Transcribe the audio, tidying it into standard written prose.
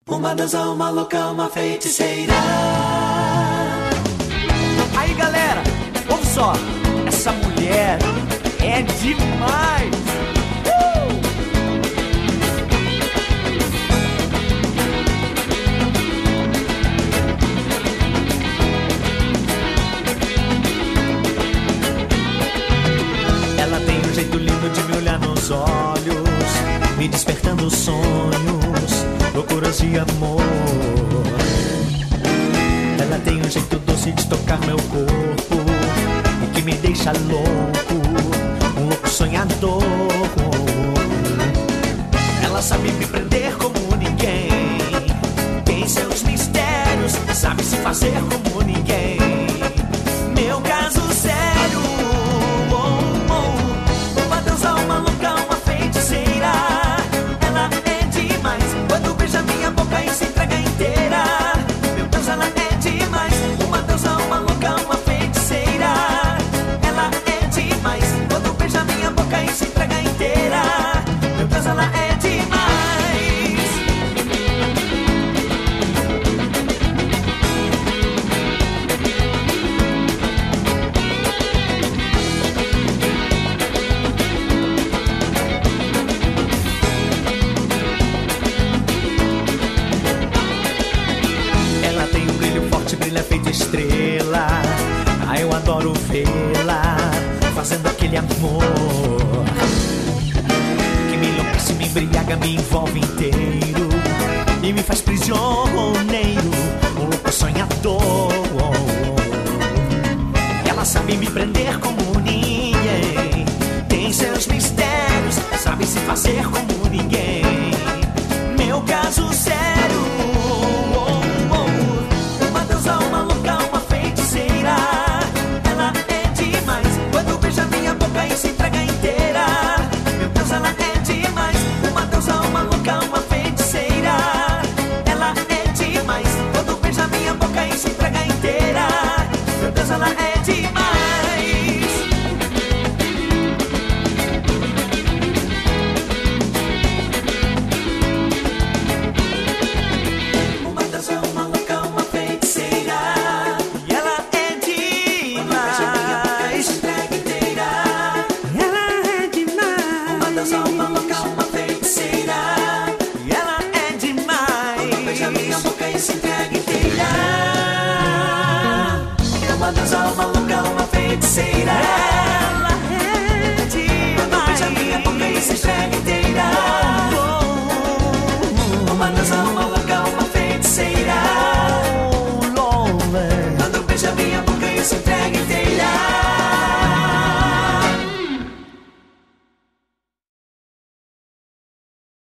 Uma dança, uma louca, uma feiticeira. Aí galera, ouve só, essa mulher é demais. Ela tem um jeito lindo de me olhar nos olhos, me despertando sonhos, loucuras de amor. Ela tem um jeito doce de tocar meu corpo e que me deixa louco, um louco sonhador. Ela sabe me prender como ninguém, tem seus mistérios, sabe se fazer como ninguém. Meu caso sério, uma deusa, uma louca, uma feiticeira. Ela é demais, quando beija minha boca e se entrega inteira. Meu Deus, ela é demais, uma deusa, uma louca, uma feiticeira. Ela é demais, quando beija minha boca e se entrega inteira. Meu Deus, ela é demais. Ela tem um brilho forte, brilha feito estrela. Ah, eu adoro vê-la fazendo aquele amor que me enlouquece, me embriaga, me envolve inteiro e me faz prisioneiro, um louco sonhador. E ela sabe me prender como ninguém, tem seus mistérios, sabe se fazer como ninguém. Meu caso sério, uma deusa, uma louca, uma feiticeira. Ela é demais, quando beija minha boca e se entrega inteira. Meu Deus, ela é demais, uma deusa, uma louca, uma feiticeira. Ela é demais, quando beija minha boca e se entrega inteira. Meu Deus, ela é demais. Uma deusa, uma louca, uma feiticeira. E ela é demais. Entrega inteira. Ela é demais. Uma deusa, uma louca, uma feiticeira. E ela é demais. Beija minha boca e se entrega inteira. Uma deusa, uma louca, uma feiticeira. Ela é demais. Beija minha boca e se entrega.